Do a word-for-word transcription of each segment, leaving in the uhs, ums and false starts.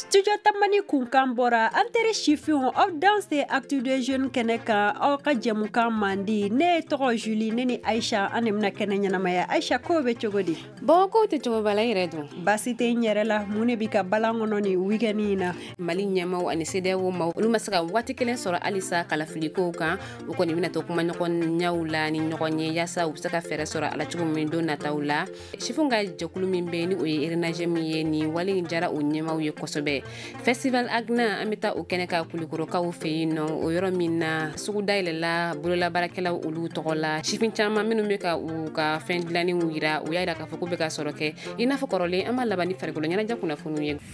Studio Tamani kunkan bɔra an teri sifinw aw dan se actu des jeunes kɛnɛ kan aw ka jɛmukan mandi ne tɔgɔ Julie ne ni Aisha an de bɛna kɛnɛ ɲɛnamaya Aisha ko bɛ cogo di bon ko tɛ cogo bala yɛrɛ dun basi tɛ n yɛrɛ la mun de bɛ ka balan kɔnɔ ni weekend in na Mali ɲɛmaw ani C D A O maw olu ma se ka waati kelen sɔrɔ halisa kalafiliko kan u kɔni bɛna to kuma ɲɔgɔn ɲaw la ni ɲɔgɔn ye yaasa u bɛ se ka fɛɛrɛ sɔrɔ ala cogo min don nataw la sifinw ka jɛkulu min bɛ ni o ye Renage min ye ni wale in jara o ɲɛmaw ye kosɛbɛ Festival Agna an bɛ taa o kɛnɛ ka kulikorokaw fɛ yen nɔ o yɔrɔ min na sugu dayɛlɛla bololabaarakɛlaw olu tɔgɔ la sifin caman minnu bɛ ka u ka fɛn dilanniw yira u y'a jira k'a fɔ k'u bɛ ka sɔrɔ kɛ i n'a fɔ kɔrɔlen an b'a laban ni farikolo ɲɛnajɛ kunnafoniw ye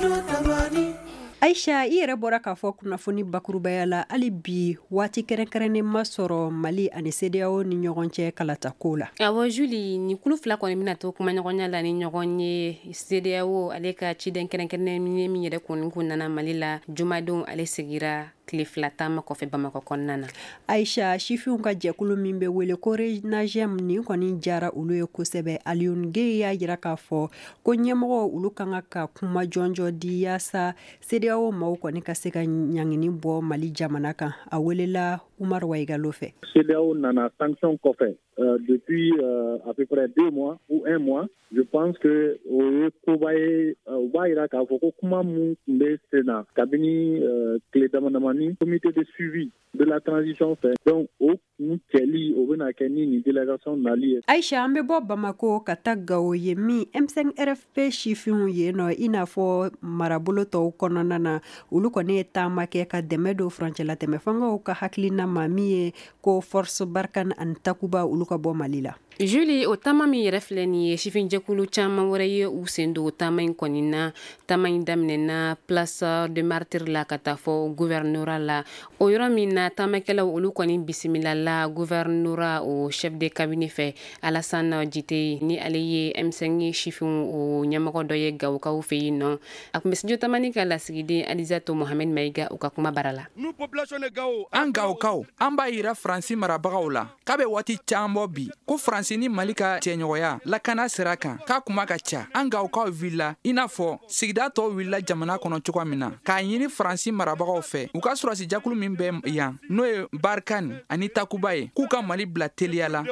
Aisha i yɛrɛ bɔra k'a fɔ kunnafoni bakurubaya la hali bi waati kɛrɛnkɛrɛnnen ma sɔrɔ Mali ani C D A O ni ɲɔgɔn cɛ kalatako la awɔ Julie ni kulu fila kɔni bɛna to kuma ɲɔgɔnya la ni ɲɔgɔn ye C D A O ale ka ciden kɛrɛnkɛrɛnnen min yɛrɛ kɔni kun nana Mali la jumadenw ale segira tile fila taama kɔfɛ Bamakɔ kɔnɔna na Aisha sifinw ka jɛkulu min bɛ wele ko Renage ni kɔni jara olu ye kosɛbɛ Alioune Gueye y'a jira k'a fɔ ko ɲɛmɔgɔ olu kan ka kuma jɔnjɔ di yaasa C D A O maaw kɔni ka se ka ɲangini bɔ Mali jamana kan a welela Umar Waigalo fɛ C D A O nana sanction kɔfɛ Euh, depuis euh, à peu près deux mois ou un mois, je pense que au Kobaye, au Baïra, k'a fɔ ko kuma mun tun bɛ sen na kabini tile damadamani comité de suivi de la transition fait. Donc o kun cɛli o bɛna kɛ ni nin délégation nali ye. Aisha an bɛ bɔ Bamako ka taa Gao ye min M cinq R F P sifinw ye nɔ i n'a fɔ marabolo tɔw kɔnɔna na olu kɔni ye taama kɛ ka dɛmɛ don furancɛla tɛmɛ fangaw ka hakilina ma min ye ko Force Barkhane ani Takuba olu ka bɔ Mali la. Julie o taama min yɛrɛ filɛ nin ye sifin jɛkulu caman wɛrɛ ye u sen don o taama in kɔni na taama in daminɛna Place de Martyrs la ka taa fɔ gouvernorat la o yɔrɔ min na taamakɛlaw olu kɔni bisimilala gouvernorat o chef de cabinet fɛ Alassane Djité ni ale ye M cinq sifinw o ɲɛmɔgɔ dɔ ye Gawokaw fɛ yen nɔ a kun bɛ studio tamani ka lasigiden Alizato Mohamed Maïga u ka kuma bara la an Gawokaw an b'a yira Faransi marabagaw la k'a bɛ waati caman bɔ bi ko Faransi ni Mali ka cɛɲɔgɔnya lakana sira kan k'a kuma ka ca an Gawokaw wulila i n'a fɔ sigida tɔw wulila jamana kɔnɔ cogoya min na k'a ɲini Faransi marabagaw fɛ u ka sɔrɔsi jakulu min bɛ yan n'o ye Barkhane ani Takuba ye k'u ka Mali bila teliya la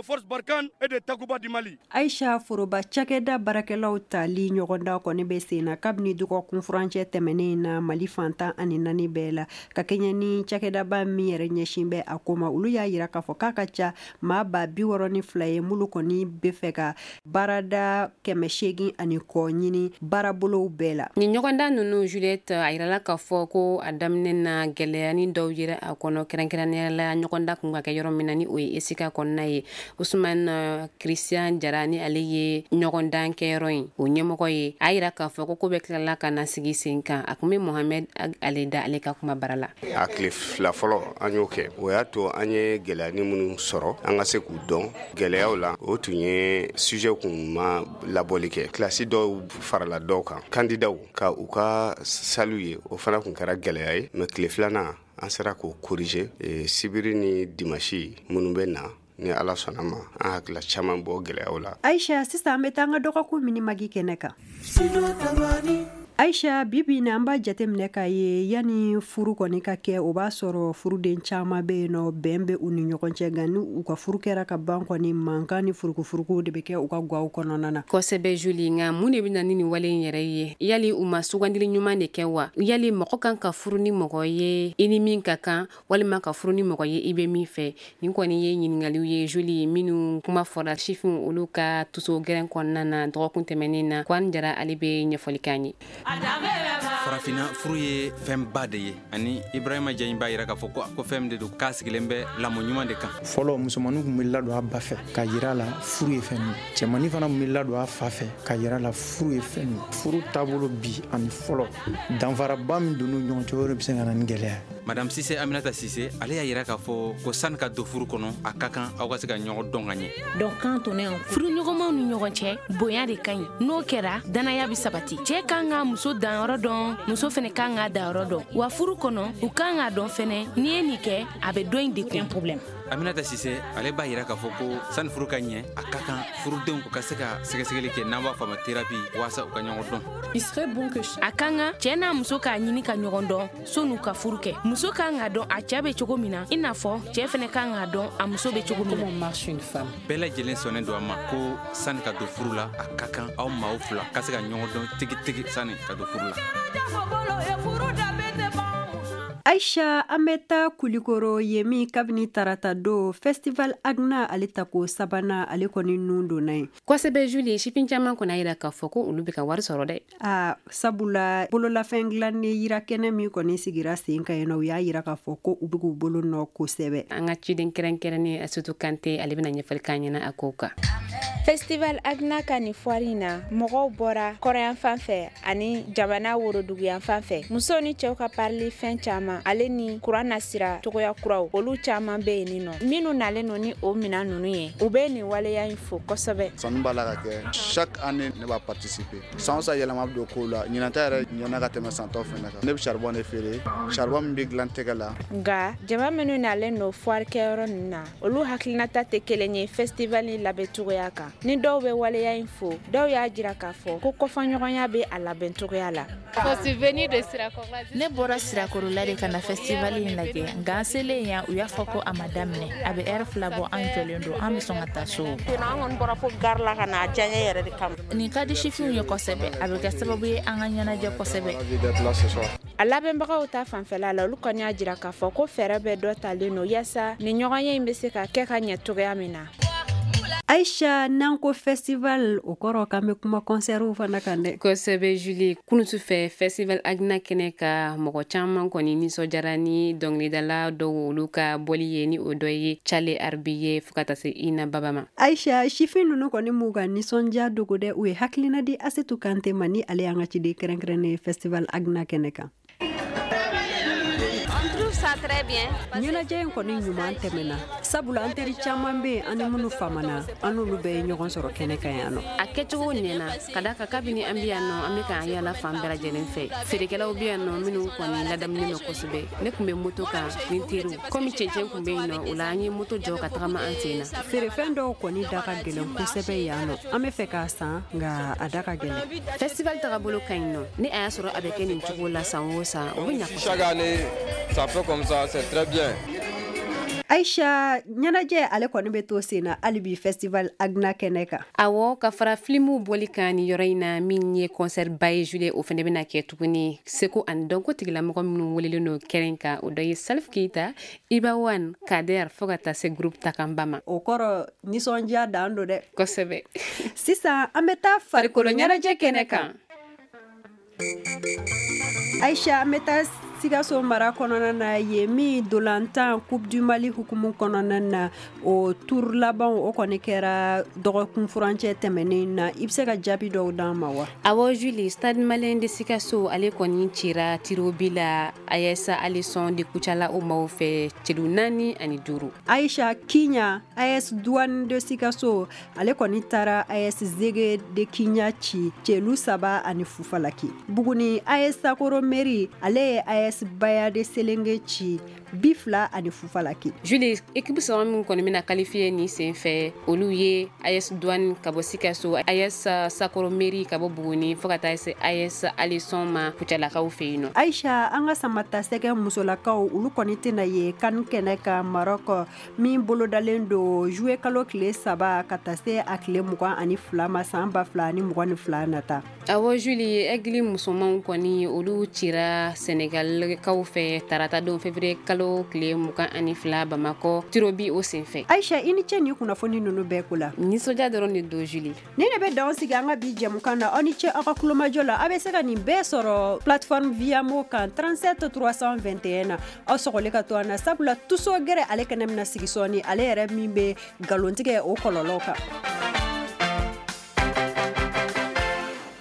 Aisha foroba cakɛda barakɛlaw tali ɲɔgɔnda kɔni bɛ sen na kabini dɔgɔkun furancɛ tɛmɛnen na Mali fantan ani naani bɛɛ la ka kɛɲɛ ni cakɛdaba min yɛrɛ ɲɛsin bɛ a ko ma olu y'a yira k'a fɔ k'a ka ca maa ba bi wɔɔrɔ ni fila ye mulu kɔni bɛ fɛ ka baarada kɛmɛ seegin ani kɔ ɲini baarabolow bɛɛ la ni ɲɔgɔnda ninnu Juliette a yirala k'a fɔ ko a daminɛ na gɛlɛyani dɔw yɛrɛ a kɔnɔ kɛrɛnkɛrɛnnenya la ɲɔgɔnda kun ka kɛ yɔrɔ min na ni o ye Esika kɔnɔna ye Ousmane Christian Jara ni ale ye ɲɔgɔndan kɛyɔrɔ in o ɲɛmɔgɔ ye a yira k'a fɔ ko ko bɛ tilala ka na sigi sen kan a kun bɛ Mohamed ale da ale ka kuma bara la a tile fila fɔlɔ an y'o kɛ o y'a to an ye gɛlɛyani minnu sɔrɔ an ka se k'u dɔn gɛlɛyaw la o tun ye sujet kun ma labɔli kɛ kilasi dɔw farala dɔw kan kandidaw ka u ka salu ye o fana kun kɛra gɛlɛya ye mais tile filanan an sera k'o corriger sibiri ni dimanche minnu bɛ na ni ala sɔnna ma an hakila caman bɔ gɛlɛyaw la Aisha sisan an bɛ taa an ka dɔgɔkun mini magi kɛnɛ kan Aisha bibi na an b'a jateminɛ k'a ye yani furu kɔni ka kɛ o b'a sɔrɔ furuden caman bɛ yen nɔ bɛn bɛ u ni ɲɔgɔn cɛ nka ni u ka furu kɛra ka ban kɔni mankan ni furukufuruku de bɛ kɛ u ka gaw kɔnɔna na kosɛbɛ Julie nka mun de bɛ na ni nin wale in yɛrɛ ye yali u ma sugandili ɲuman de kɛ wa yali mɔgɔ kan ka furu ni mɔgɔ ye i ni min ka kan walima ka furu ni mɔgɔ ye i bɛ min fɛ nin kɔni ye ɲininkaliw ye Julie minnu kuma fɔra sifin olu ka tuso gɛrɛn kɔnɔna na dɔgɔkun tɛmɛnen na Kwan Jara ale bɛ ɲɛfɔli k'an ye farafina furu ye fɛnba de ye ani Ibrahima Diagne b'a yira k'a fɔ ko ko fɛn de don k'a sigilen bɛ lamɔ ɲuman de kan fɔlɔ musomanninw tun bɛ ladon a ba fɛ ka yira la furu ye fɛn min cɛmannin fana tun bɛ ladon a fa fɛ ka yira la furu ye fɛn min furu taabolo bi ani fɔlɔ danfaraba min donn'u ɲɔgɔn cɛ o de bɛ se ka na ni gɛlɛya Madame Cissé Aminata Cissé ale y'a yira k'a fɔ ko sani ka don furu kɔnɔ a ka kan aw ka se ka ɲɔgɔn dɔn ka ɲɛ donc quand on est en furu ɲɔgɔnmaw ni ɲɔgɔn cɛ bonya de ka ɲi n'o kɛra danaya bɛ sabati cɛ kan ka muso danyɔrɔ dɔn muso fɛnɛ kan ka danyɔrɔ dɔn wa furu kɔnɔ u kan ka dɔn fɛnɛ n'i ye nin kɛ a bɛ dɔ in dekun problème Aminata Sise ale b'a yira k'a fɔ ko sani furu ka ɲɛ a ka kan furudenw ka se ka sɛgɛsɛgɛli kɛ n'an b'a fɔ a ma thérapie waasa u ka ɲɔgɔn dɔn. Il serait bon que a kan ka cɛ n'a muso k'a ɲini ka ɲɔgɔn dɔn sɔn'u ka furu kɛ. Muso kan k'a dɔn a cɛ bɛ cogo min na i n'a fɔ cɛ fɛnɛ kan k'a dɔn a muso bɛ cogo min na. Comment marche une femme? Bɛɛ lajɛlen sɔnnen don a ma ko sani ka don furu la a ka kan aw maaw fila ka se ka ɲɔgɔn dɔn tigi-tigi sani ka don furu la. Aisha Ameta Kulikoro Yemi kabini tarata do Festival Agna ale tako sabana ale kɔni nun donna ye. Kosɛbɛ Julie shifin caman kɔni yira k'a fɔ ko olu bɛ ka wari sɔrɔ dɛ. Ah, sabula bololafɛn dilanni yira kɛnɛ min kɔni sigira sen kan yen nɔ u y'a yira k'a fɔ ko u bɛ k'u bolo nɔ kosɛbɛ. An ka ciden kɛrɛnkɛrɛnnen Asutu Kante ale bɛna ɲɛfɔli k'an ɲɛna a ko kan. Festival Agna ka ni foire na mɔgɔw bɔra kɔrɔyan fan fɛ ani jamana woroduguyan fan fɛ. Musow ni cɛw ka parli fɛn caman ale ni kuran nasira togoya kuraw olu caman bɛ yen nɔ. Minnu nalen no ni o mina nunu ye u bɛ ni waleya in fo kosɛbɛ. Sanu b'a la ka kɛ chaque année ne b'a participer. San sa yɛlɛma bɛ don kow la ɲinata yɛrɛ ɲɛna ka tɛmɛ san tɔ fɛnɛ kan. Ne bɛ charbon de feere charbon min bɛ dilan tɛgɛ la. Nka jama minnu nalen no foire kɛyɔrɔ ninnu na olu hakilinata tɛ kelen ye festival ni labɛn togoya kan. Ni dɔw bɛ waleya in fo dɔw y'a jira k'a fɔ ko kɔfɔɲɔgɔnya bɛ a labɛn togoya la. Ne bɔra Sirakorola de ka na festival in lajɛ nka an selen yan u y'a fɔ ko a ma daminɛ a bɛ heure fila bɔ an jɔlen don an bɛ sɔn ka taa so. An kɔni bɔra fo gare la ka na a diya n ye yɛrɛ de kama. Nin ka di sifinw ye kosɛbɛ a bɛ kɛ sababu ye an ka ɲɛnajɛ kosɛbɛ. A labɛnbagaw ta fanfɛla la olu kɔni y'a jira k'a fɔ ko fɛɛrɛ bɛ dɔ talen no yaasa nin ɲɔgɔnya in bɛ se ka kɛ ka ɲɛ togoya min na. Aisha Nanko Festival o kɔrɔ k'an bɛ kuma concert fana kan dɛ. Kosɛbɛ Julie kununtu fɛ Festival Agna kɛnɛ ka mɔgɔ caman kɔni nisɔndiyara ni dɔnkilidala dɔw olu ka bɔli ye ni o dɔ ye Cale Arbi ye fo ka taa se Ina Baba ma. Aisha sifin ninnu kɔni m'u ka nisɔndiya dogo dɛ u ye hakilina di Asetu Kante ma ni ale y'an ka ciden kɛrɛnkɛrɛnnen Festival Agna kɛnɛ kan. Ɲɛnajɛ in kɔni ɲuman tɛmɛna sabula an teri caman bɛ an ni minnu famana an n'olu bɛɛ ye ɲɔgɔn sɔrɔ kɛnɛ kan yan nɔ. A kɛcogo ɲɛna ka da kan kabini an bɛ yan nɔ an bɛ k'an yaala fan bɛɛ lajɛlen fɛ feerekɛlaw bɛ yan nɔ minnu kɔni ladamulen don kosɛbɛ ne tun bɛ moto kan ni teriw komi cɛncɛn tun bɛ yen nɔ o la an ye moto jɔ ka tagama an sen na. Feerefɛn dɔw kɔni da ka gɛlɛn kosɛbɛ yan nɔ an bɛ fɛ k'a san nka a da ka gɛlɛn. Festival tagabolo ka ɲi nɔ ni a y'a sɔrɔ a bɛ kɛ nin cogo la san o san o bɛ ɲa kosɛbɛ. Chaque année ça fait comme ça c'est très bien. Aisha ɲɛnajɛ ale kɔni bɛ to sen na hali bi Festival Agna kɛnɛ kan. Awɔ ka fara filimu bɔli kan ni yɔrɔ in na min ye concert ba ye Julie o fɛnɛ bɛna kɛ tuguni Seko ani dɔnko tigilamɔgɔ minnu welelen don kɛrɛn kan o dɔ ye Salif Keita, Iba Wan, Kader fo ka taa se groupe Takanba ma. O kɔrɔ nisɔndiya dan don dɛ. Kosɛbɛ. Sisan an bɛ taa farikolo ɲɛnajɛ kɛnɛ kan. Aisha an bɛ taa Sikaso mara kɔnɔna na ye min dolantan Coupe du Mali hukumu kɔnɔna na o tour laban o kɔni kɛra dɔgɔkun furancɛ tɛmɛnen na i bɛ se ka jaabi dɔw d'an ma wa? Awɔ Julie Stade Malien de Sikaso ale kɔni cira tirobi la Ayesa Alisson de Kucala o maaw fɛ cɛlu naani ani duuru. Aisha Kinya A S Douane de Sikaso ale kɔni taara A S Zege de Kinya ci cɛlu saba ani Fufalaki. Buguni A S Sakoro Meri ale ye A S Baya de Selenge ci bi fila ani Fufalaki. Julie équipe saba min kɔni bɛna qualifier ni sen fɛ olu ye A S Douane ka bɔ Sikaso, A S Sakoro Meri ka bɔ Buguni fo ka taa se A S Alisson ma Kucalakaw fɛ yen nɔ. Aisha an ka samata sɛgɛ musolakaw olu kɔni tɛna ye kan kɛnɛ ka Maroc min bolodalen do juillet kalo tile saba ka taa se a tile mugan ani fila ma san ba fila ani mugan ni fila nata. Awɔ Julie Aigle musomanw kɔni olu cira Senegal kaw fɛ tarata don février kalo tile mugan ani fila Bamakɔ tirobi o sen fɛ. Aisha i ni cɛ ni kunnafoni ninnu bɛɛ ko la. Nisɔndiya dɔrɔn de don Julie. Ni ne bɛ dan sigi an ka bi jɛmukan na aw ni cɛ aw ka kulomajɔ la a bɛ se ka nin bɛɛ sɔrɔ plateforme Viamo kan trente-sept trois cent vingt et un na aw sɔgɔli ka to an na sabula tuso gɛrɛ ale kɛnɛ mina sigi sɔɔni ale yɛrɛ min bɛ galontigɛ o kɔlɔlɔ kan.